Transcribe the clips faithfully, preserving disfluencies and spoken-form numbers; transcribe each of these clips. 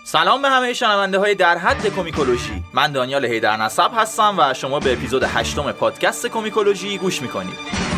سلام به همه شنونده های در حد کومیکولوژی. من دانیال حیدرنسب هستم و شما به اپیزود هشتم پادکست کومیکولوژی گوش میکنید.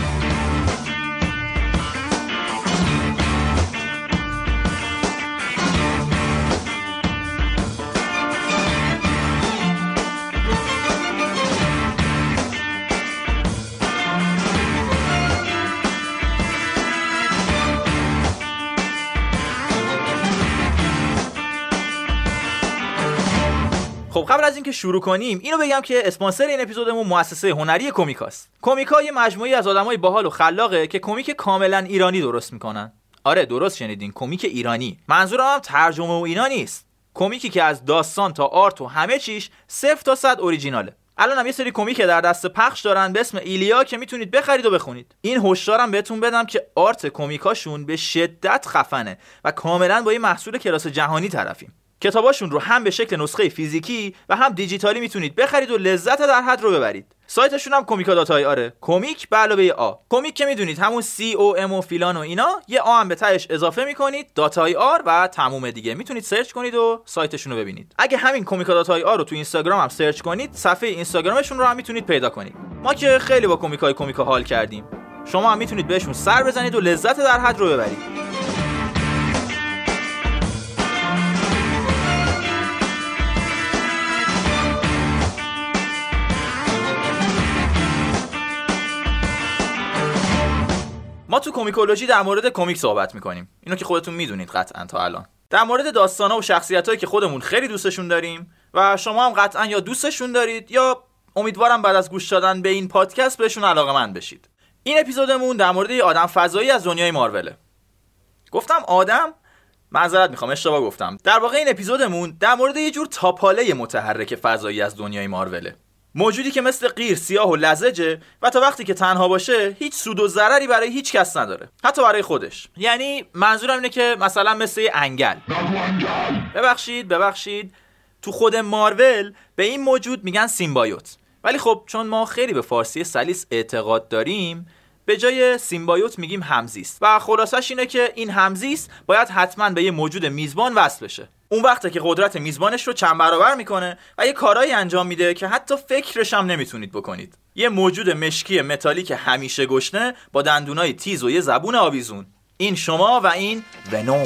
خب قبل از اینکه شروع کنیم اینو بگم که اسپانسر این اپیزودمون مؤسسه هنری کومیکاست. کومیکا یه مجموعه‌ای از آدمای باحال و خلاقه که کمیک کاملا ایرانی درست میکنن. آره درست شنیدین، کمیک ایرانی. منظورم هم ترجمه و اینا نیست. کمیکی که از داستان تا آرت و همه چیش صفر تا صد اوریجیناله. الان هم یه سری کمیک در دست پخش دارن به اسم ایلیا که میتونید بخرید و بخونید. این هشدارم بهتون بدم که آرت کمیکاشون به شدت خفنه و کاملا با یه محصول کلاس جهانی طرفیم. کتاباشون رو هم به شکل نسخه فیزیکی و هم دیجیتالی میتونید بخرید و لذت در حد رو ببرید. سایتشون هم کومیکا دات آی آره، کمیک به علاوه آ. کمیک که میدونید همون سی او ام و فیلان و اینا، یه آ هم به تهش اضافه میکنید، دات آی آر و تموم دیگه. میتونید سرچ کنید و سایتشون رو ببینید. اگه همین کومیکا دات آی آر رو تو اینستاگرام هم سرچ کنید، صفحه اینستاگرامشون رو هم میتونید پیدا کنید. ما که خیلی با کمیکای کومیکا حال کردیم. شما هم میتونید بهشون سر بزنید و لذت در حد رو ببرید. ما تو کومیکولوژی در مورد کمیک صحبت میکنیم. اینو که خودتون میدونید قطعا تا الان. در مورد داستانا و شخصیتایی که خودمون خیلی دوستشون داریم و شما هم قطعا یا دوستشون دارید یا امیدوارم بعد از گوش دادن به این پادکست بهشون علاقه‌مند بشید. این اپیزودمون در مورد یه آدم فضایی از دنیای مارول. گفتم آدم؟ معذرت میخوام اشتباه گفتم. در واقع این اپیزودمون در مورد یه جور تاپاله متحرک فضایی از دنیای مارول. موجودی که مثل قیر سیاه و لزجه و تا وقتی که تنها باشه هیچ سود و ضرری برای هیچ کس نداره، حتی برای خودش. یعنی منظورم اینه که مثلا مثل یه انگل. ببخشید ببخشید تو خود مارول به این موجود میگن سیمبایوت، ولی خب چون ما خیلی به فارسی سلیس اعتقاد داریم به جای سیمبایوت میگیم همزیست و خلاصش اینه که این همزیست باید حتما به یه موجود میزبان وصل بشه. اون وقته که قدرت میزبانش رو چند برابر میکنه و یه کارایی انجام میده که حتی فکرش هم نمیتونید بکنید. یه موجود مشکی متالیک همیشه گشنه با دندونای تیز و یه زبون آویزون. این شما و این ونوم.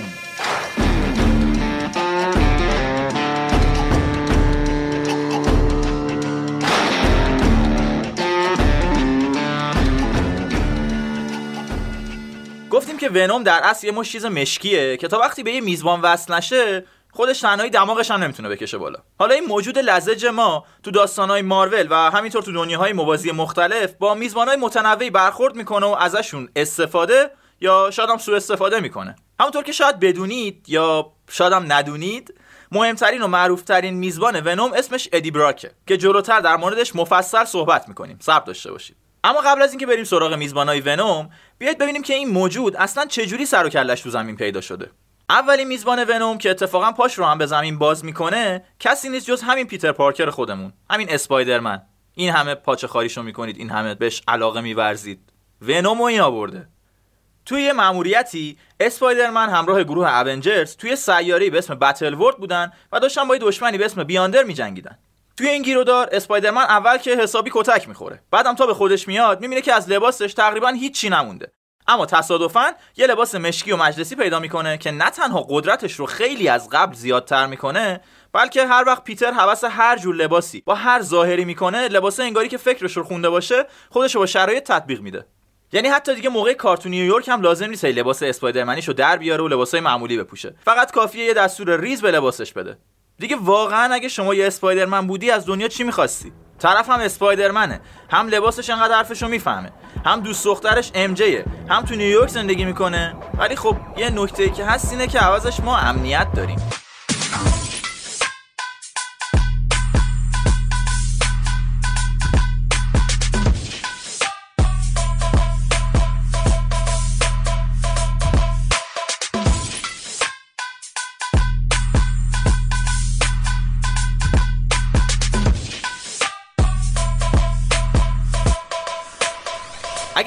گفتیم که ونوم در اصل یه مش چیز مشکیه که تا وقتی به یه میزبان وصل نشه خودش تنهایی دماغش هم نمیتونه بکشه بالا. حالا این موجود لزج ما تو داستانهای مارول و همینطور تو دنیاهای موازی مختلف با میزبانهای متنوعی برخورد میکنه و ازشون استفاده یا شاید هم سوء استفاده میکنه. همونطور که شاید بدونید یا شاید هم ندونید، مهمترین و معروفترین میزبان ونوم اسمش ادی براکه که جلوتر در موردش مفصل صحبت میکنیم. صبر داشته باشید. اما قبل از اینکه بریم سراغ میزبانای ونوم، بیایید ببینیم که این موجود اصلا چجوری سر و کله‌اش تو زمین پیدا شده. اولین میزبان ونوم که اتفاقا پاش رو هم به زمین باز میکنه کسی نیست جز همین پیتر پارکر خودمون، همین اسپایدرمن. این همه پاچه خاریشو میکنید، این همه بهش علاقه میورزید. ونوم رو این آورده. توی یه مأموریتی اسپایدرمن همراه گروه اونجرز توی سیاره‌ای به اسم بتل ورد بودن و داشتن با یه دشمنی به اسم بیاندر میجنگیدن. توی این گیرودار اسپایدرمن اول که حسابی کتک میخوره، بعدم تا به خودش میاد میبینه که از لباسش تقریبا هیچی نمونده. اما تصادفاً یه لباس مشکی و مجلسی پیدا میکنه که نه تنها قدرتش رو خیلی از قبل زیادتر میکنه، بلکه هر وقت پیتر هوس هر جور لباسی با هر ظاهری میکنه، لباس انگاری که فکرش رو خونده باشه خودش رو با شرایط تطبیق میده. یعنی حتی دیگه موقع کارتون نیویورک هم لازم نیست لباس اسپایدرمنیشو در بیاره و لباسای معمولی بپوشه، فقط کافیه یه دستور ریز به لباسش بده. دیگه واقعا اگه شما یه اسپایدرمن بودی از دنیا چی می‌خواستی؟ طرف هم اسپایدرمنه، هم لباسش انقدر حرفشو میفهمه، هم دوست دخترش ام جیه، هم تو نیویورک زندگی میکنه. ولی خب یه نکته‌ای که هست اینه که عوضش ما امنیت داریم.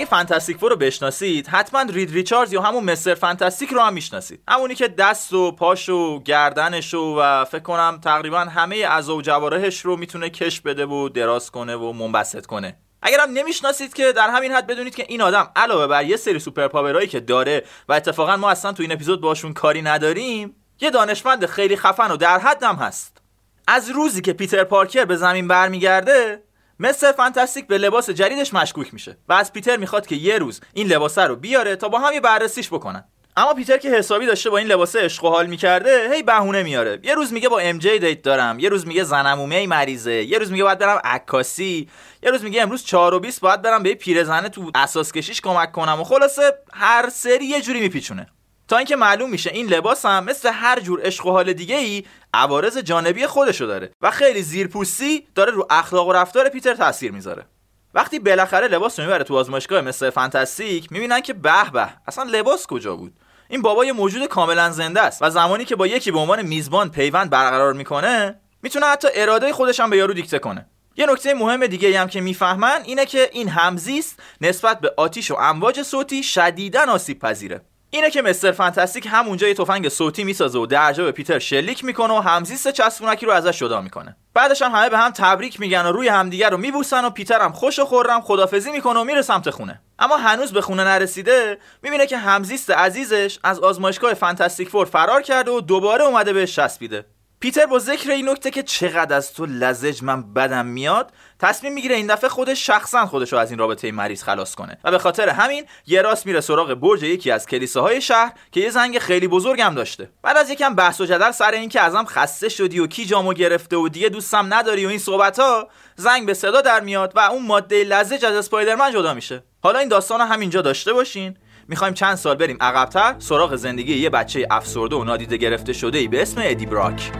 فانتاستیک فور رو بشناسید، حتما رید ریچاردز یا همون مستر فانتاستیک رو هم میشناسید. همونی که دست و پاش و گردنش و فکر کنم تقریبا همه اعضا و جوارحش رو میتونه کش بده و دراز کنه و منبسط کنه. اگر هم نمیشناسید که در همین حد بدونید که این آدم علاوه بر یه سری سوپر پاورایی که داره و اتفاقا ما اصلا تو این اپیزود باشون کاری نداریم، یه دانشمند خیلی خفن و در حد هم هست. از روزی که پیتر پارکر به زمین برمیگرده، مستر فانتاستیک به لباس جدیدش مشکوک میشه و از پیتر میخواد که یه روز این لباسه رو بیاره تا با هم یه بررسیش بکنن. اما پیتر که حسابی داشته با این لباسه عشق و حال میکرده، هی بهونه میاره. یه روز میگه با ام جی دیت دارم، یه روز میگه زنمومه مریضه، یه روز میگه باید برم عکاسی، یه روز میگه امروز چهار و بیست باید برم به پیرزنه تو اساس کشیش کمک کنم و خلاصه هر سری یه جوری میپیچونه. تا اینکه معلوم میشه این لباس هم مثل هر جور عشق و حال دیگه‌ای عوارض جانبی خودشو داره و خیلی زیرپوستی داره رو اخلاق و رفتار پیتر تاثیر میذاره. وقتی بالاخره لباس رو میبره تو آزمایشگاه مستر فانتاستیک، میبینن که به به، اصلا لباس کجا بود؟ این بابا یه موجود کاملا زنده است و زمانی که با یکی به عنوان میزبان پیوند برقرار میکنه، میتونه حتی اراده خودش هم به یارو دیکته کنه. یه نکته مهم دیگه هم که میفهمن اینه که این همزیست نسبت به آتش و امواج صوتی شدیداً آسیب پذیره. اینه که مستر فانتاستیک همونجا یه تفنگ صوتی میسازه و درجا به پیتر شلیک میکنه و همزیست چسبونکی رو ازش جدا میکنه. بعدش هم همه به هم تبریک میگن و روی همدیگه رو میبوسن و پیتر هم خوش و خرم خدافظی میکنه و میره سمت خونه. اما هنوز به خونه نرسیده، میبینه که همزیست عزیزش از آزمایشگاه فانتاستیک فور فرار کرده و دوباره اومده بهش چسبیده. پیتر با ذکر این نکته که چقدر از تو لزج من بدم میاد، تصمیم میگیره این دفعه خودش شخصا خودشو از این رابطه مریض خلاص کنه و به خاطر همین یه راست میره سراغ برج یکی از کلیساهای شهر که یه زنگ خیلی بزرگ هم داشته. بعد از یکم بحث و جدل سر این که ازم خسته شدی و کی جامو گرفته و دیگه دوستم نداری و این صحبت‌ها، زنگ به صدا در میاد و اون ماده لزج از اسپایدرمن جدا میشه. حالا این داستانو همینجا داشته باشین. میخوایم چند سال بریم عقب‌تر سراغ زندگی یه بچه افسرده و نادیده گرفته شده‌ای به اسم ادی براک.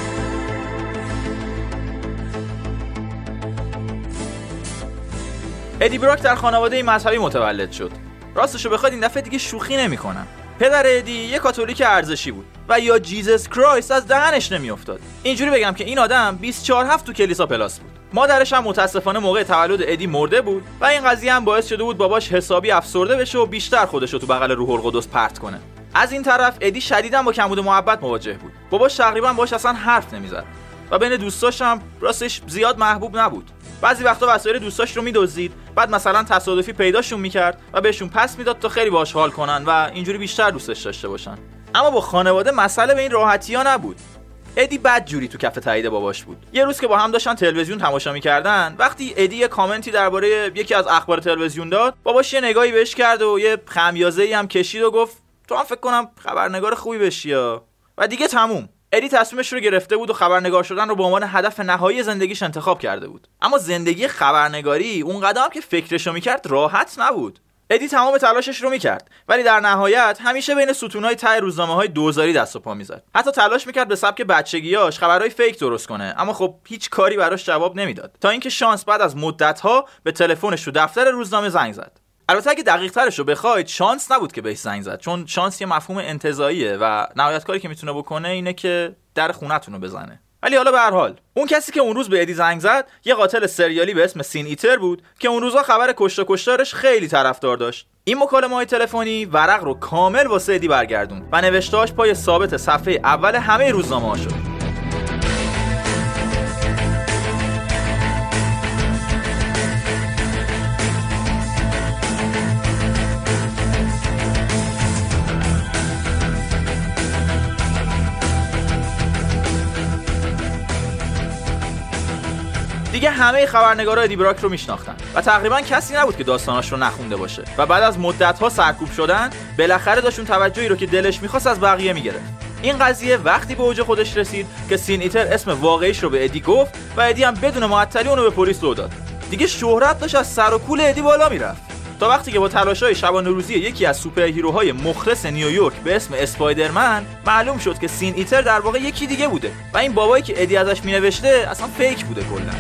ادی براک در خانواده مذهبی متولد شد. راستشو بخواد این دفعه دیگه شوخی نمی‌کنم. پدر ادی یه کاتولیک ارزشی بود و یا جیزس کرایست از دهنش نمیافتاد. اینجوری بگم که این آدم بیست و چهار هفت تو کلیسا پلاس بود. مادرش هم متاسفانه موقع تولد ادی مرده بود و این قضیه هم باعث شده بود باباش حسابی افسرده بشه و بیشتر خودش رو تو بغل روح القدس پرت کنه. از این طرف ادی شدیداً با کمبود محبت مواجه بود. باباش تقریباً باهاش اصلا حرف نمیزد و بین دوستاش هم راستش زیاد محبوب نبود. بعضی وقتا وسایل دوستاش رو میدزدید، بعد مثلا تصادفی پیداشون میکرد و بهشون پس میداد تا خیلی باهاش حال کنن و اینجوری بیشتر دوستش داشته باشن. اما با خانواده مسئله به این راحتی‌ها نبود. ادی بدجوری تو کف تایید باباش بود. یه روز که با هم داشتن تلویزیون تماشا میکردن، وقتی ادی یه کامنتی درباره یکی از اخبار تلویزیون داد، باباش یه نگاهی بهش کرد و یه خمیازه‌ای هم کشید و گفت تو هم فکر کنم خبرنگار خوبی بشی یا. و دیگه تموم. ادی تصمیمش رو گرفته بود و خبرنگار شدن رو به عنوان هدف نهایی زندگیش انتخاب کرده بود. اما زندگی خبرنگاری اون قدم که فکرشو میکرد راحت نبود. ادی تمام تلاشش رو میکرد ولی در نهایت همیشه بین ستونهای ته روزنامه‌های دوزاری دست و پا میزد. حتی تلاش میکرد به سبک بچگیاش خبرهای فیک درست کنه، اما خب هیچ کاری براش جواب نمیداد. تا اینکه شانس بعد از مدت‌ها به تلفنش تو دفتر روزنامه زنگ زد. البته اگه دقیق ترش رو بخواید، شانس نبود که بهش زنگ زد، چون شانس یه مفهوم انتزاعیه و نهایت کاری که میتونه بکنه اینه که در خونه‌تون رو بزنه. ولی حالا به هر حال اون کسی که اون روز به ادی زنگ زد یه قاتل سریالی به اسم سین ایتر بود که اون روزا خبر کشته کشتارش خیلی طرفدار داشت. این مکالمه‌های تلفنی ورق رو کامل واسه ادی برگردون و نوشته‌اش پای ثابت صفحه اول همه روزنامه‌ها شد. دیگه همه خبرنگارا ادی براک رو میشناختن و تقریبا کسی نبود که داستاناش رو نخونده باشه و بعد از مدت‌ها سرکوب شدن بالاخره داشتون توجهی رو که دلش می‌خواست از بقیه می‌گرفت. این قضیه وقتی به اوج خودش رسید که سین ایتر اسم واقعیش رو به ادی گفت و ادی هم بدون معطلی اون رو به پلیس لو داد. دیگه شهرت داشت از سر و کول ادی بالا میرفت تا وقتی که با تلاش‌های شبانه روزی یکی از سوپر هیروهای مخلص نیویورک به اسم اسپایدرمن معلوم شد که سین ایتر در واقع یکی دیگه بوده و این بابایی که ادی ازش مینوشته اصلا فیک بوده کلا.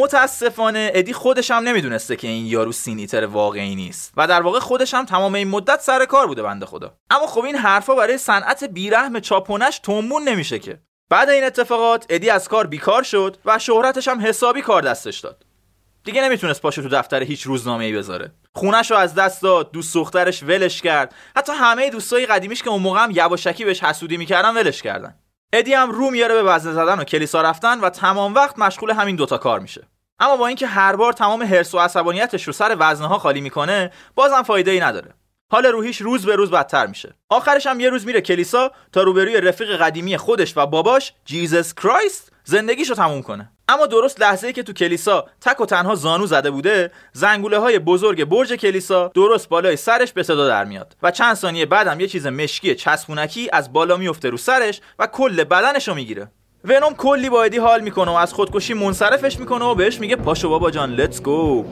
متاسفانه ادی خودش هم نمیدونسته که این یارو سین ایتر واقعی نیست و در واقع خودش هم تمام این مدت سر کار بوده بنده خدا. اما خب این حرفا برای صنعت بیرحم چاپونش تومون نمیشه که. بعد این اتفاقات ادی از کار بیکار شد و شهرتش هم حسابی کار دستش داد. دیگه نمیتونست پاشو تو دفتر هیچ روزنامه‌ای بذاره. خونش رو از دست داد، دوست دخترش ولش کرد. حتی همه دوستای قدیمیش که اون موقع هم یواشکی بهش حسودی میکردن ولش کردن. ادی هم رو میاره به وزنه زدن و کلیسا رفتن و تمام وقت مشغول همین دوتا کار میشه. اما با اینکه هر بار تمام حرص و عصبانیتش رو سر وزنه‌ها خالی میکنه، بازم فایده‌ای نداره. حال روحیش روز به روز بدتر میشه. آخرش هم یه روز میره کلیسا تا روبروی رفیق قدیمی خودش و باباش جیزس کرایست زندگیشو تموم کنه. اما درست لحظه‌ای که تو کلیسا تک و تنها زانو زده بوده، زنگوله‌های بزرگ برج کلیسا درست بالای سرش به صدا در میاد و چند ثانیه بعدم یه چیز مشکی چسبونکی از بالا میفته رو سرش و کل بدنشو میگیره. ونوم کلی با ادی حال میکنه و از خودکشی منصرفش میکنه و بهش میگه پاشو بابا جان لتس گو.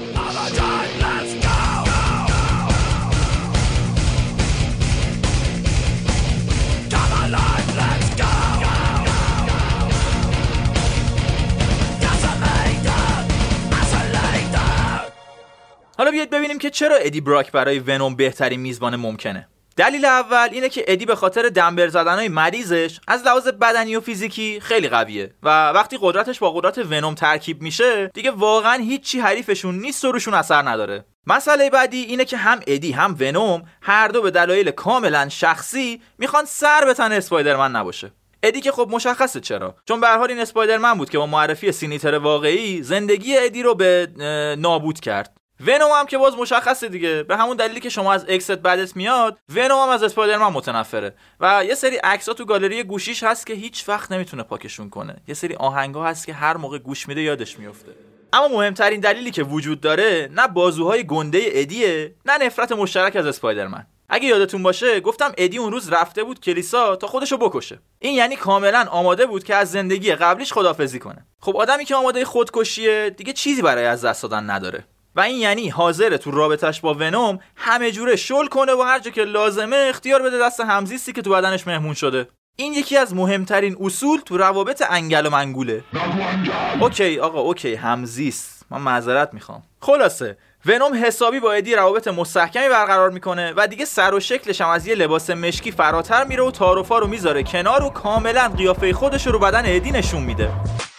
حالا بیاید ببینیم که چرا ادی براک برای ونوم بهترین میزبان ممکنه. دلیل اول اینه که ادی به خاطر دنبر زدنهای مریضش از لحاظ بدنی و فیزیکی خیلی قویه و وقتی قدرتش با قدرت ونوم ترکیب میشه دیگه واقعا هیچی حریفشون نیست و روشون اثر نداره. مسئله بعدی اینه که هم ادی هم ونوم هر دو به دلایل کاملا شخصی میخوان سر به تن اسپایدرمن نباشه. ادی که خب مشخصه چرا، چون به هر حال این اسپایدرمن بود که با معرفی سینیتر واقعی زندگی ادی رو به نابود کرد. ونوم هم که باز مشخصه دیگه، به همون دلیلی که شما از اکست بدت میاد، ونوم هم از اسپایدرمن متنفره و یه سری عکس‌ها تو گالری گوشیش هست که هیچ وقت نمیتونه پاکشون کنه. یه سری آهنگا هست که هر موقع گوش میده یادش میفته. اما مهمترین دلیلی که وجود داره نه بازوهای گنده ادیه، نه نفرت مشترک از اسپایدرمن. اگه یادتون باشه گفتم ادی اون روز رفته بود کلیسا تا خودشو بکشه. این یعنی کاملا آماده بود که از زندگی قبلیش خداحافظی کنه. خب آدمی که آماده خودکشیه دیگه چیزی برای از دست دادن نداره و این یعنی حاضره تو رابطش با ونوم همه جوره شل کنه و هر جا که لازمه اختیار بده دست همزیستی که تو بدنش مهمون شده. این یکی از مهمترین اصول تو روابط انگل و منگوله. اوکی آقا اوکی همزیست، من معذرت میخوام. خلاصه ونوم حسابی با ادی روابط مستحکمی برقرار میکنه و دیگه سر و شکلش هم از یه لباس مشکی فراتر میره و تعارفا رو میذاره کنار و کاملا قیافه خودش رو بدن ادی نشون میده.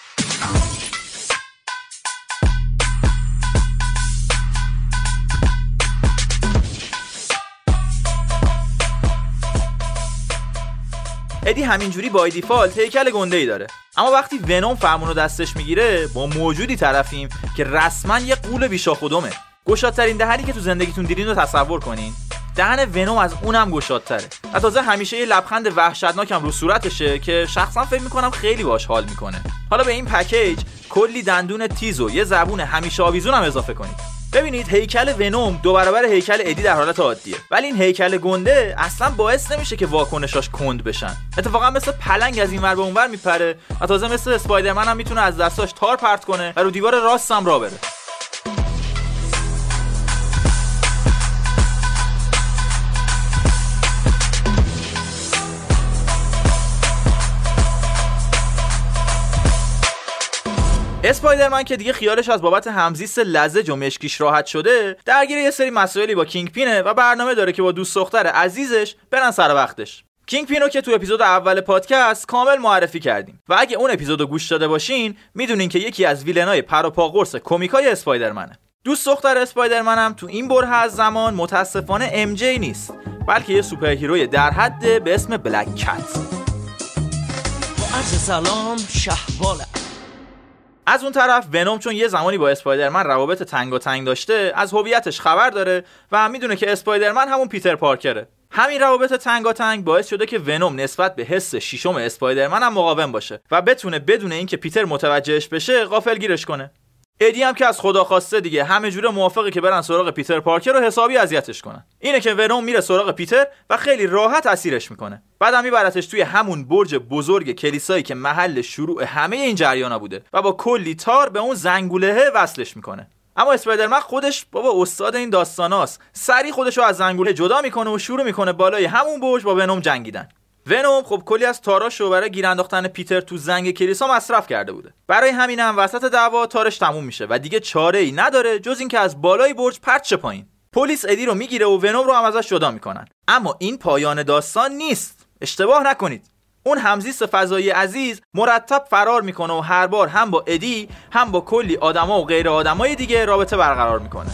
ادی همینجوری با دیفالت هیکل گنده‌ای داره، اما وقتی ونوم فرمونو دستش میگیره با موجودی طرفیم که رسما یه غول بیشاخ و دمه. گشادترین دهنی که تو زندگیتون دیدین رو تصور کنین. دهن ونوم از اونم گشادتره و تازه همیشه یه لبخند وحشتناک هم رو صورتشه که شخصا فکر میکنم خیلی باهاش حال میکنه. حالا به این پکیج کلی دندون تیز و یه زبون همیشه آویزون هم اضافه کنید. ببینید هیکل ونوم دو برابر هیکل ادی در حالت عادیه، ولی این هیکل گنده اصلا باعث نمیشه که واکنشاش کند بشن. اتفاقا مثل پلنگ از این ور به اون ور میپره و تازه مثل اسپایدرمن هم میتونه از دستاش تار پرت کنه و رو دیوار راست هم راه بره. اسپایدرمن که دیگه خیالش از بابت همزیست لزج و مشکیش راحت شده، درگیر یه سری مسائلی با کینگ پینه و برنامه داره که با دوست دختر عزیزش برن سر وقتش. کینگ پینو که تو اپیزود اول پادکست کامل معرفی کردیم و اگه اون اپیزودو گوش داده باشین میدونین که یکی از ویلنای پر و پا قرص کمیکای اسپایدرمنه. دوست دختر اسپایدرمن هم تو این بره از زمان متاسفانه ام جی نیست، بلکه یه سوپر هیروی در حد به اسم بلک کت. عرض سلام شهباله. از اون طرف ونوم چون یه زمانی با اسپایدرمن روابط تنگاتنگ داشته، از هویتش خبر داره و میدونه که اسپایدرمن همون پیتر پارکره. همین روابط تنگاتنگ باعث شده که ونوم نسبت به حس شیشم اسپایدرمن هم مقاوم باشه و بتونه بدون اینکه پیتر متوجهش بشه غافلگیرش کنه. ادی هم که از خدا خواسته دیگه همه جوره موافقه که برن سراغ پیتر پارکر رو حسابی اذیتش کنن. اینه که ونوم میره سراغ پیتر و خیلی راحت اسیرش میکنه. بعدم میبرتش توی همون برج بزرگ کلیسایی که محل شروع همه این جریانا بوده و با کلی تار به اون زنگوله وصلش میکنه. اما اسپایدرمن خودش بابا استاد این داستاناست، سری خودش رو از زنگوله جدا میکنه و شروع میکنه بالای همون برج با ونوم جنگیدن. ونوم خب کلی از تاراشو برای گیر انداختن پیتر تو زنگ کلیسا مصرف کرده بوده. برای همین هم وسط دعوا تارش تموم میشه و دیگه چاره‌ای نداره جز اینکه از بالای برج پرت شه پایین. پلیس ادی رو میگیره و ونوم رو هم ازش جدا میکنن. اما این پایان داستان نیست. اشتباه نکنید. اون همزیست فضایی عزیز مرتب فرار میکنه و هر بار هم با ادی هم با کلی آدما و غیر آدمای دیگه رابطه برقرار میکنه.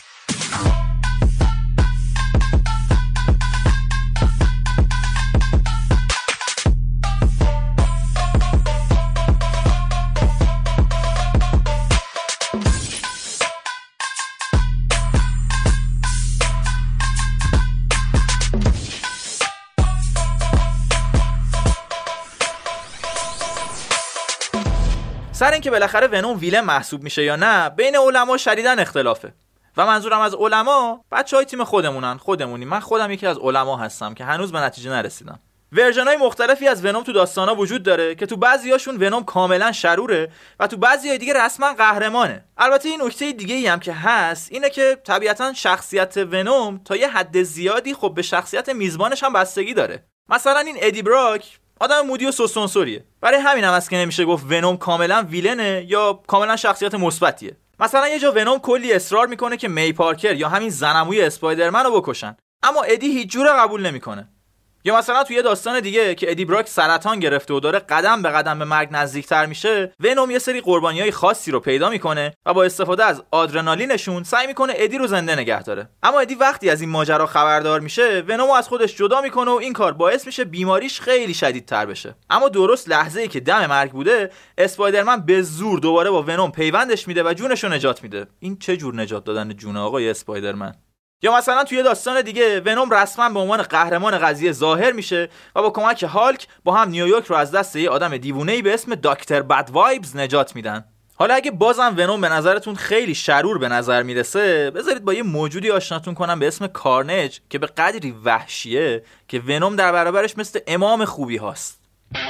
سر اینکه بالاخره ونوم ویلن محسوب میشه یا نه بین علما شدیداً اختلافه و منظورم از علما بچهای تیم خودمونن. خودمونی من خودم یکی از علما هستم که هنوز به نتیجه نرسیدم. ورژن‌های مختلفی از ونوم تو داستانا وجود داره که تو بعضیاشون ونوم کاملا شروره و تو بعضیای دیگه رسما قهرمانه. البته این نکته دیگه‌ای هم که هست اینه که طبیعتاً شخصیت ونوم تا یه حد زیادی خب به شخصیت میزبانش هم بستگی داره. مثلا این ادی براک آدم مودی و سوسونسوریه. برای همین هم است که نمیشه گفت ونوم کاملا ویلنه یا کاملا شخصیت مثبتیه. مثلا یه جا ونوم کلی اصرار میکنه که می پارکر یا همین زنموی اسپایدرمن رو بکشن، اما ادی هیچ جوره قبول نمیکنه. یا مثلا توی داستان دیگه که ادی براک سرطان گرفته و داره قدم به قدم به مرگ نزدیکتر میشه، ونوم یه سری قربانیای خاصی رو پیدا میکنه و با استفاده از آدرنالینشون سعی میکنه ادی رو زنده نگه داره. اما ادی وقتی از این ماجرا خبردار میشه ونوم از خودش جدا میکنه و این کار باعث میشه بیماریش خیلی شدیدتر بشه. اما درست لحظه‌ای که دم مرگ بوده اسپایدرمن به زور دوباره با ونوم پیوندش میده و جونش رو نجات میده. این چه جور نجات دادن جون آقای اسپایدرمن؟ یا مثلا توی داستان دیگه ونوم رسما به عنوان قهرمان قضیه ظاهر میشه و با کمک هالک با هم نیویورک رو از دست یه آدم دیوونه‌ای به اسم دکتر بد وایبز نجات میدن. حالا اگه بازم ونوم به نظرتون خیلی شرور به نظر میرسه، بذارید با یه موجودی آشناتون کنم به اسم کارنج که به قدری وحشیه که ونوم در برابرش مثل امام خوبی هاست.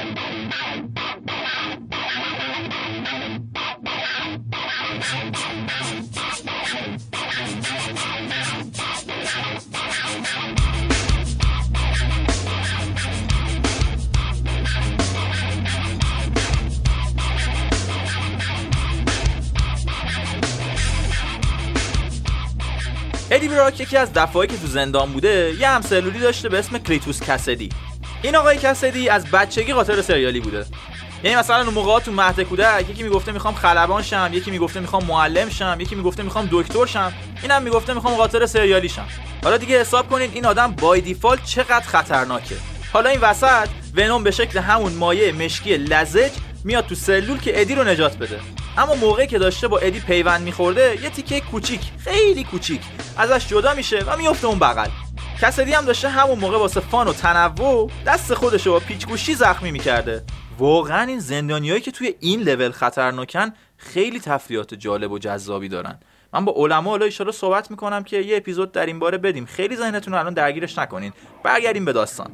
ادی براک یکی از دفعهایی که تو زندان بوده یه همسلولی داشته به اسم کلیتوس کسدی. این آقای کسدی از بچگی قاطر سریالی بوده. یعنی مثلا اون موقعا تو مهد کودک یکی میگفته میخوام خلبان شم، یکی میگفته میخوام معلم شم، یکی میگفته میخوام دکتر شم، اینم میگفته میخوام قاطر سریالی شم. حالا دیگه حساب کنین این آدم بای دیفالت چقدر خطرناکه. حالا این وسط ونوم به شکل همون مایع مشکی لزج میاد تو سلول که ادی رو نجات بده. اما موقعی که داشته با ادی پیوند میخورده یه تیکه کوچیک، خیلی کوچیک ازش جدا میشه و میفته اون بغل. کسدی هم داشته همون موقع واسه فان و تنوع دست خودشو با پیچگوشی زخمی میکرده. واقعا این زندانیایی که توی این لول خطرناکن خیلی تفریحات جالب و جذابی دارن. من با علما حالا ان شاءالله صحبت میکنم که یه اپیزود در این باره بدیم. خیلی ذهنتون رو الان درگیرش نکنین. برگردیم به داستان.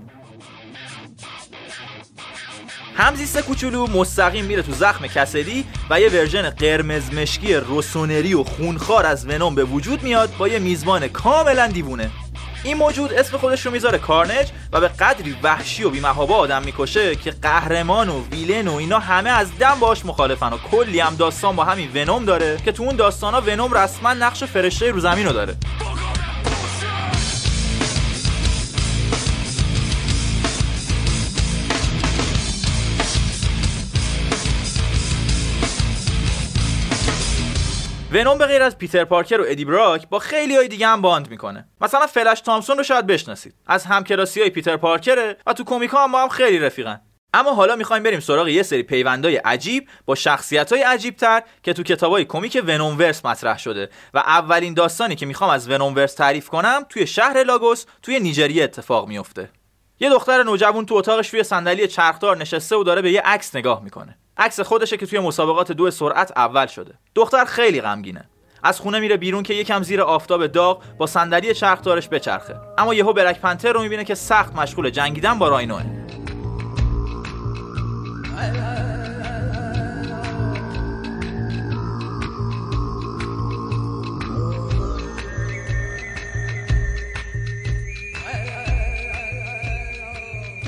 همزیست کوچولو مستقیم میره تو زخم کسدی و یه ورژن قرمز مشکی رسونری و خونخوار از ونوم به وجود میاد با یه میزبان کاملا دیوونه. این موجود اسم خودش رو میذاره کارنج و به قدری وحشی و بی‌محابا آدم میکشه که قهرمان و ویلن و اینا همه از دم باش مخالفن و کلی هم داستان با همین ونوم داره که تو اون داستانا ونوم رسما نقش فرشته رو زمین رو داره. ونوم به غیر از پیتر پارکر و ادی براک با خیلی های دیگه هم باند میکنه. مثلا فلش تامسون رو شاید بشناسید، از همکلاسی های پیتر پارکره و تو کمیکا هم با هم خیلی رفیقن. اما حالا میخوایم بریم سراغ یه سری پیوندای عجیب با شخصیت‌های عجیب‌تر که تو کتابای کمیک ونوم ورس مطرح شده و اولین داستانی که میخوام از ونوم ورس تعریف کنم توی شهر لاگوس توی نیجریه اتفاق میفته. یه دختر نوجوان تو اتاقش روی صندلی چرخدار نشسته و داره به یه عکس نگاه میکنه. عکس خودشه که توی مسابقات دو سرعت اول شده. دختر خیلی غمگینه. از خونه میره بیرون که یکم زیر آفتاب داغ با صندلی چرخدارش بچرخه. اما یهو بلک پنتر رو میبینه که سخت مشغول جنگیدن با راینوه.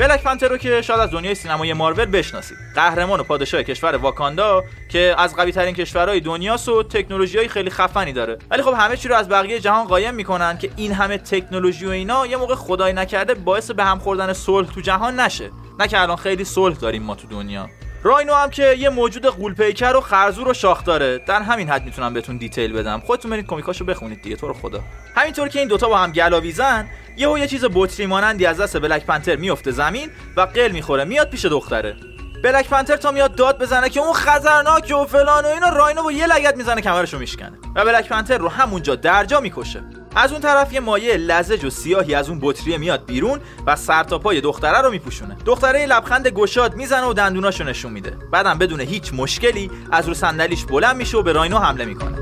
بلک پنتر رو که شاید از دنیای سینمای مارول بشناسید. قهرمان و پادشاه کشور واکاندا که از قوی ترین کشورهای دنیاست و تکنولوژیای خیلی خفنی داره. ولی خب همه چی رو از بقیه جهان قایم میکنن که این همه تکنولوژی و اینا یه موقع خدای نکرده باعث به هم خوردن صلح تو جهان نشه. نه که الان خیلی صلح داریم ما تو دنیا. راینو هم که یه موجود غول‌پیکر و خرزور و شاخ داره. در همین حد میتونم بهتون دیتیل بدم. خودتون برید کمیکاشو بخونید دیگه، تو رو خدا. همینطور که این دوتا با هم گلاویزن، یهو یه چیز بطری مانندی از دست بلک پنتر میفته زمین و قل میخوره، میاد پیش دختره. بلک پنتر تا میاد داد بزنه که اون خطرناکه و فلان و اینا، راینو با یه لگد میزنه کمرشو میشکنه و بلک پنتر رو همونجا درجا میکشه. از اون طرف یه مایع لزج و سیاهی از اون بطری میاد بیرون و سر تا پای دختره رو میپوشونه. دختره لبخند گشاد میزنه و دندوناشو نشون میده. بعدم بدون هیچ مشکلی از رو صندلیش بلند میشه و به راینو حمله میکنه.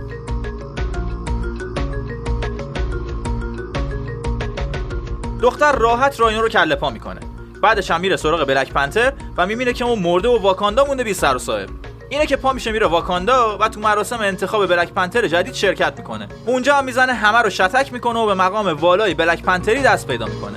دختر راحت راینو رو کله پا میکنه. بعدش هم میره سراغ بلک پنتر و میبینه که اون مرده و واکاندا مونده بی سر و صاحب. اینه که پا میشه میره واکاندا و تو مراسم انتخاب بلک پنتر جدید شرکت میکنه. اونجا هم میزنه همه رو شتک میکنه و به مقام والای بلک پنتری دست پیدا میکنه.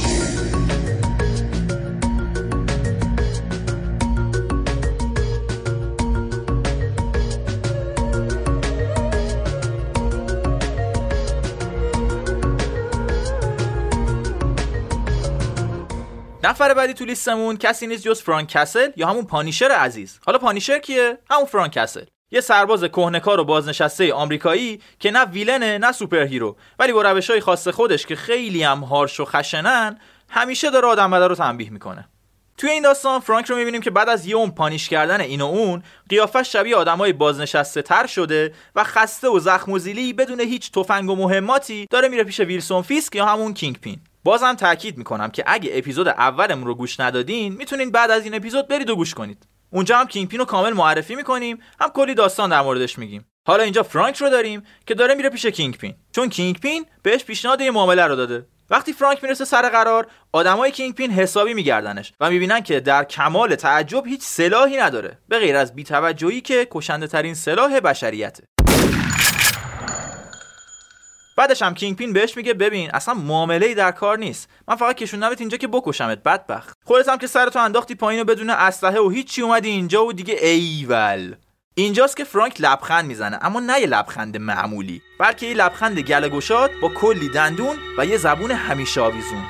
نفر بعدی تو لیستمون کسی نیست جز فرانک کسل یا همون پانیشر عزیز. حالا پانیشر کیه؟ همون فرانک کسل. یه سرباز کهنه‌کار و بازنشسته آمریکایی که نه ویلنه نه سوپر هیرو، ولی با روش‌های خاص خودش که خیلی هم هارش و خشنن همیشه داره آدم بده رو تنبیه میکنه. توی این داستان فرانک رو میبینیم که بعد از یه عمر پانیش کردن این و اون، قیافش شبیه آدمای بازنشسته تر شده و خسته و زخم و زیلی بدون هیچ تفنگ و مهماتی داره میره پیش ویلسون فیسک یا همون کینگ پین. بازم تاکید میکنم که اگه اپیزود اولمون رو گوش ندادین میتونین بعد از این اپیزود برید و گوش کنید. اونجا هم کینگ پین رو کامل معرفی میکنیم، هم کلی داستان در موردش میگیم. حالا اینجا فرانک رو داریم که داره میره پیش کینگ پین، چون کینگ پین بهش پیشنهاد یه معامله رو داده. وقتی فرانک میرسه سر قرار، آدمای کینگ پین حسابی میگردنش و میبینن که در کمال تعجب هیچ سلاحی نداره به غیر از بی‌توجهی که کشنده ترین سلاح بشریته. بعدش هم کینگ پین بهش میگه ببین اصلا معامله‌ای در کار نیست، من فقط کشوندمت اینجا که بکشمت بدبخت. خودت هم که سرتو انداختی پایین و بدون اسلحه و هیچ چی اومدی اینجا و دیگه ایول. اینجاست که فرانک لبخند میزنه، اما نه یه لبخند معمولی، بلکه یه لبخند گله گشاد با کلی دندون و یه زبون همیشه آویزون.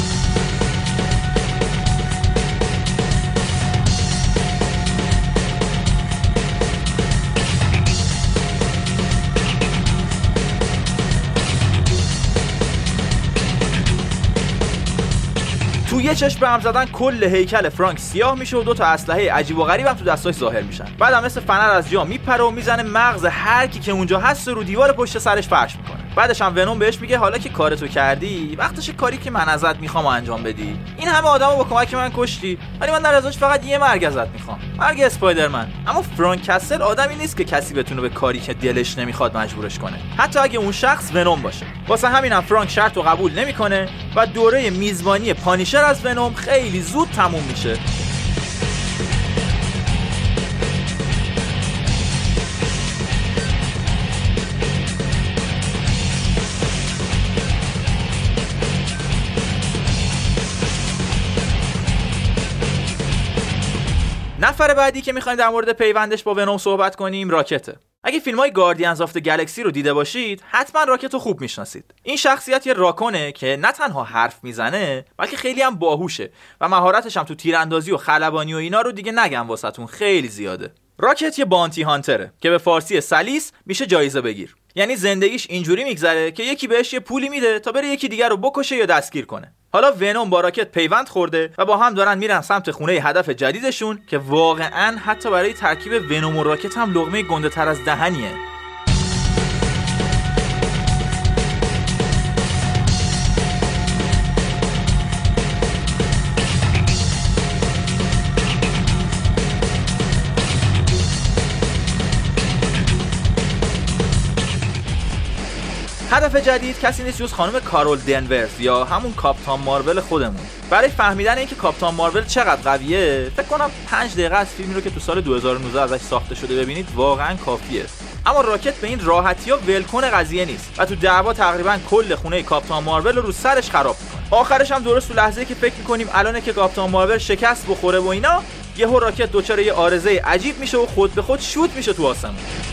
تو یه چشم به هم زدن کل هیکل فرانک سیاه میشه و دو تا اسلحه عجیب و غریب هم تو دستاش ظاهر میشن. بعدم مثل فنر از جا میپره و میزنه مغز هر کی که اونجا هست رو دیوار پشت سرش فرش میکنه. بعدش هم ونوم بهش میگه حالا که کارتو کردی، وقتشه کاری که من ازت میخوام انجام بدی. این همه آدمو با کمک من کشتی، ولی من در ازاش فقط یه مرگ ازت میخوام، مرگ اسپایدرمن. اما فرانک کسل آدمی نیست که کسی بتونه به کاری که دلش نمیخواد مجبورش کنه، حتی اگه اون شخص ونوم باشه. واسه همینم فرانک شرطو قبول نمیکنه و دوره میزبانی پانیشر از ونوم خیلی زود تموم میشه. نفر بعدی که میخوایم در مورد پیوندش با ونوم صحبت کنیم راکته. اگه فیلم‌های گاردینز آف د گالاکسی رو دیده باشید، حتما راکت رو خوب میشناسید. این شخصیت یه راکونه که نه تنها حرف میزنه، بلکه خیلی هم باهوشه و مهارتش هم تو تیراندازی و خلبانی و اینا رو دیگه نگم واسهتون خیلی زیاده. راکت یه بانتی هانتره که به فارسی سلیس میشه جایزه بگیر. یعنی زندگیش اینجوری میگذره که یکی بهش یه پولی میده تا بره یکی دیگر رو بکشه یا دستگیر کنه. حالا ونوم با راکت پیوند خورده و با هم دارن میرن سمت خونه هدف جدیدشون که واقعا حتی برای ترکیب ونوم و راکت هم لقمه گنده تر از دهنیه. هدف جدید کسی نیست جز خانم کارول دنورز یا همون کاپیتان مارول خودمون. برای فهمیدن اینکه کاپیتان مارول چقدر قویه، فکر کنم پنج دقیقه از فیلمی رو که تو سال دو هزار و نوزده ازش ساخته شده ببینید واقعا کافیه. اما راکت به این راحتی‌ها ولکن قضیه نیست و تو دعوا تقریبا کل خونه کاپیتان مارول رو رو سرش خراب می‌کنه. آخرش هم درست تو لحظه‌ای که فکر می‌کنیم الان که کاپیتان مارول شکست بخوره و اینا، یهو راکت دوچاره یه آرزه عجیب میشه و خود به خود شوت میشه تو آسمون.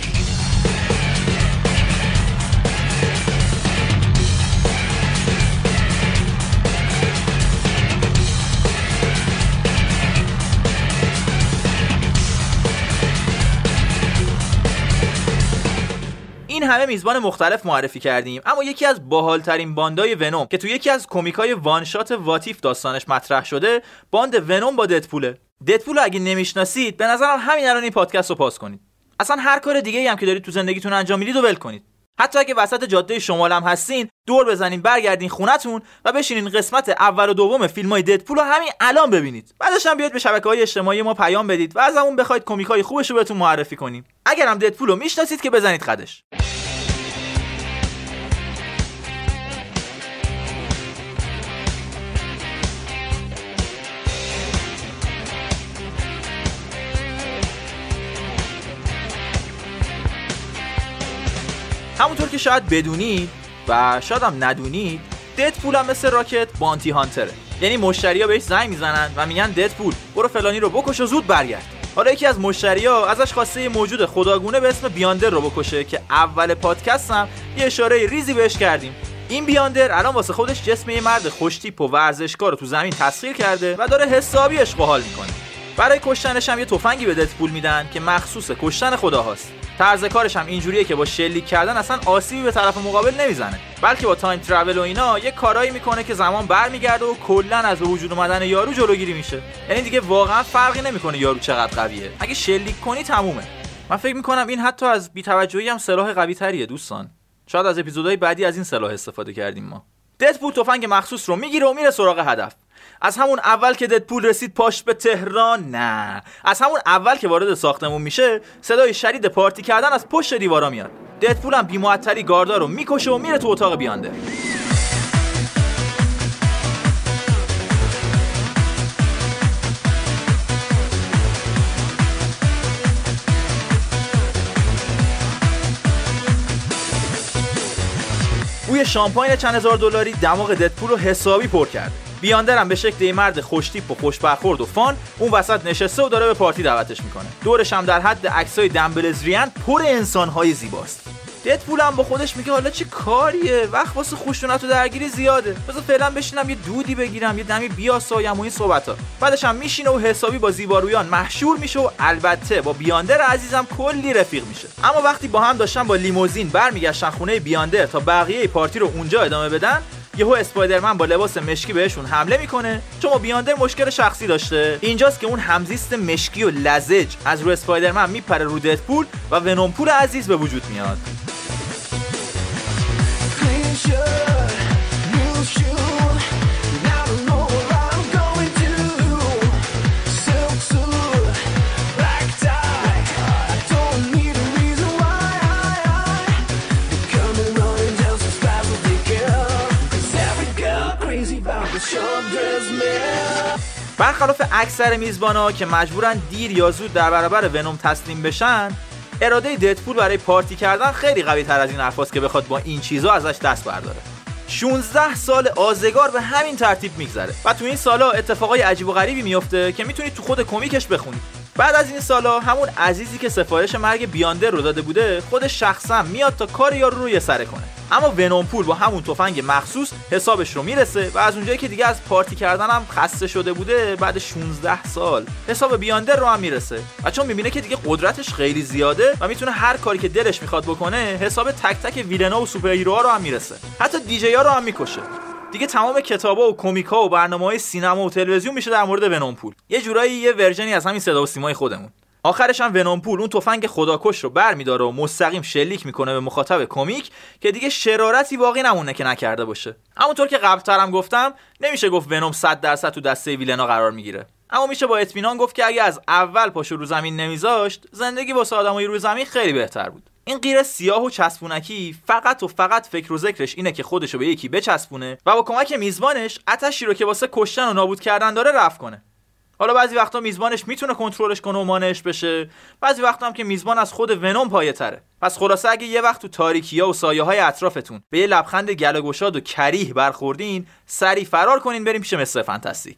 این همه میزبان مختلف معرفی کردیم، اما یکی از باحال‌ترین باندای ونوم که تو یکی از کمیک‌های وان شات واتیف داستانش مطرح شده، باند ونوم با ددپوله. ددپول اگه نمیشناسید به نظرم همین الان این پادکست رو پاس کنید. اصلا هر کار دیگه‌ای هم که دارید تو زندگیتون انجام میدید و ول کنید. حتی اگه وسط جاده شمال هم هستین، دور بزنین برگردین خونتون و بشینین قسمت اول و دوم فیلم‌های ددپول رو همین الان ببینید. بعدش هم بیاید به شبکه‌های اجتماعی ما پیام بدید و از همون بخواید کمیک‌های خوبش رو بهتون معرفی کنیم. اگر هم ددپول رو میشناسید که بزنید قدش. همونطور که شاید بدونید و شاید هم ندونید، ددپول هم مثل راکت بانتی هانتره. یعنی مشتریا بهش زنگ میزنن و میگن ددپول برو فلانی رو بکش و زود برگرد. حالا یکی از مشتریا ازش خواسته یه موجود خداگونه به اسم بیاندر رو بکشه که اول پادکست هم یه اشاره ریزی بهش کردیم. این بیاندر الان واسه خودش جسم یه مرد خوشتیپ و ورزشکار رو تو زمین تسخیر کرده و داره حسابی عشق و حال میکنه. برای کشتنش هم یه تفنگی به ددپول میدن که مخصوص کشتن خداهاست. طرز کارش هم اینجوریه که با شلیک کردن اصلا آسیبی به طرف مقابل نمیزنه، بلکه با تایم ترافل و اینا یه کارایی میکنه که زمان برمیگرده و کلا از به وجود اومدن یارو جلوگیری میشه. یعنی دیگه واقعا فرقی نمیکنه یارو چقدر قویه، اگه شلیک کنی تمومه. من فکر میکنم این حتی از بی‌توجهی هم سلاح قوی تریه دوستان. شاید از اپیزودهای بعدی از این سلاح استفاده کردیم ما. ددپول تفنگ مخصوص رو میگیره و میره سراغ هدف. از همون اول که ددپول رسید پاش به تهران، نه از همون اول که وارد ساختمون میشه صدای شدید پارتی کردن از پشت دیوارا میاد. ددپول هم بی‌معطلی گاردا رو میکشه و میره تو اتاق بیاندر. بوی شامپاین چند هزار دلاری دماغ ددپول رو حسابی پر کرد. بیاندر هم به شکل یه مرد خوشتیپ و خوش برخورد و فان اون وسط نشسته و داره به پارتی دعوتش میکنه. دورش هم در حد عکسای دمبلزریان پر انسان‌های زیباست. ددپول هم با خودش میگه حالا چه کاریه، وقت واسه خشونت و درگیری زیاده، بذار فعلا بشینم یه دودی بگیرم، یه دمی بیاسایم و این صحبتا. بعدش هم میشینه و حسابی با زیبارویان محشور میشه و البته با بیاندر عزیزم کلی رفیق میشه. اما وقتی با هم داشتن با لیموزین برمیگشتن خونه بیاندر تا بقیه پارتی رو اونجا ادامه بدن، یهو اسپایدرمن با لباس مشکی بهشون حمله میکنه. چون بیاندر مشکل شخصی داشته، اینجاست که اون همزیست مشکی و لزج از رو اسپایدرمن میپره رو ددپول و ونومپول عزیز به وجود میاد. برخلاف اکثر میزبانا که مجبورن دیر یا زود در برابر ونوم تسلیم بشن، اراده ددپول برای پارتی کردن خیلی قوی تر از این حرفاست که بخواد با این چیزا ازش دست برداره. شانزده سال آزگار به همین ترتیب میگذره و تو این سالا اتفاقای عجیب و غریبی میفته که میتونید تو خود کمیکش بخونید. بعد از این سالا همون عزیزی که سفارش مرگ بیاندر رو داده بوده خودش شخصا میاد تا کار یارو رو یه سره کنه. اما ونومپول با همون تفنگ مخصوص حسابش رو میرسه و از اونجایی که دیگه از پارتی کردن هم خسته شده بوده، بعد شانزده سال حساب بیاندر رو هم میرسه و چون میبینه که دیگه قدرتش خیلی زیاده و میتونه هر کاری که دلش میخواد بکنه، حساب تک تک ویلنا و سوپر هیروها رو هم میرسه. حتی دیجی ها رو هم میکشه. دیگه تمام کتابا و کمیک‌ها و برنامه‌های سینما و تلویزیون میشه در مورد ونومپول. یه جورایی یه ورژنی از همین صدا و سیمای خودمون. آخرش هم ونومپول اون تفنگ خداکش رو برمی‌داره و مستقیم شلیک میکنه به مخاطب کمیک که دیگه شرارتی باقی نمونه که نکرده باشه. همونطور که قبل‌ترم گفتم، نمیشه گفت ونوم صد درصد تو دسته ویلنا قرار میگیره. اما میشه با اطمینان گفت که اگه از اول پاشو رو زمین نمیذاشت، زندگی واسه آدمای روی زمین خیلی بهتر بود. این غیر سیاه و چسبونکی فقط و فقط فکر و ذکرش اینه که خودشو به یکی بچسبونه و با کمک میزبانش آتشی رو که واسه کشتن و نابود کردن داره رفع کنه. حالا بعضی وقتا میزبانش میتونه کنترلش کنه و مانعش بشه، بعضی وقتا هم که میزبان از خود ونوم پایه‌تره. پس خلاصه اگه یه وقت تو تاریکی‌ها و سایه‌های اطرافتون به یه لبخند گله گشاد و کریه برخوردین، سری فرار کنین بریم پیش مستر فانتاستیک.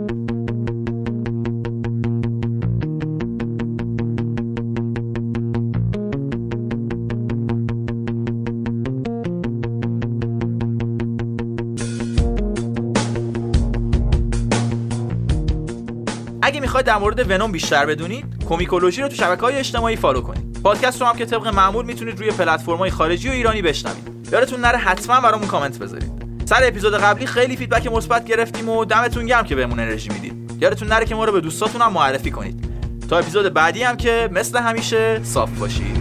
اگه میخواید در مورد ونوم بیشتر بدونید، کومیکولوژی رو تو شبکه‌های اجتماعی فالو کنید. پادکست رو هم که طبق معمول میتونید روی پلتفرم‌های خارجی و ایرانی بشنوید. یادتون نره حتما برامون کامنت بذارید. سر اپیزود قبلی خیلی فیدبک مثبت گرفتیم و دمتون گرم که بهمون انرژی میدید. یادتون نره که ما رو به دوستاتون هم معرفی کنید. تا اپیزود بعدی هم که مثل همیشه صاف باشید.